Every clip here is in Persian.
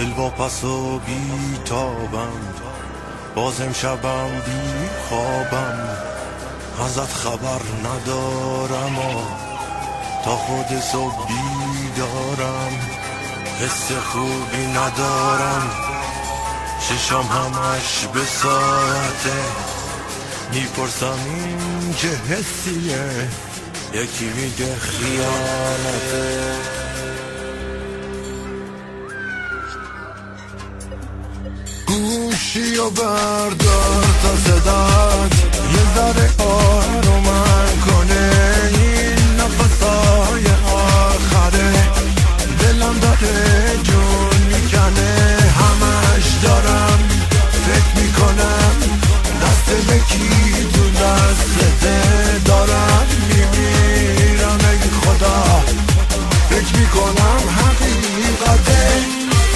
دل واپس و بی تابم، بازم شبم بی خوابم، ازت خبر ندارم تا خود صبح بیدارم. حس خوبی ندارم، ششم همش به ساعته، میپرسم این چه حسیه، یکی میگه خیانته. گوشی و بردار تا صدات یه ذره آرومم کنه، این نفسای آخره دلم داره جون میکنه. همش دارم فکر میکنم دست یکی تو دستته، دارم میمیرم ای خدا، فکر میکنم حقیقته.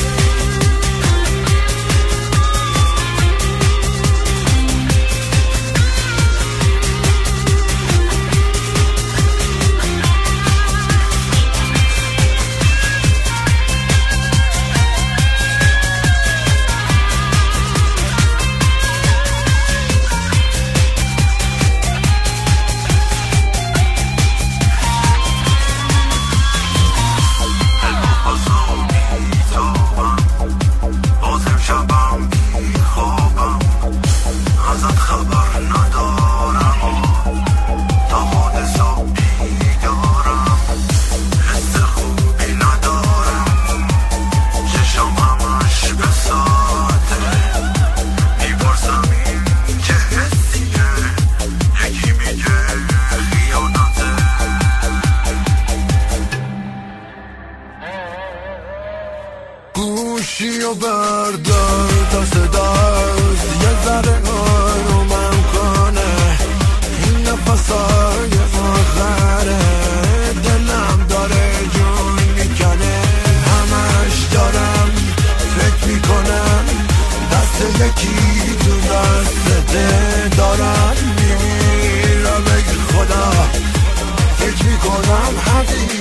گوشی و بردار تا صداست یه ذره آرومم کنه، این نفسای آخره دلم داره جون میکنه. همش دارم فکر میکنم دست یکی تو دسته، دارم میمیرم ای خدا، فکر میکنم حقیقت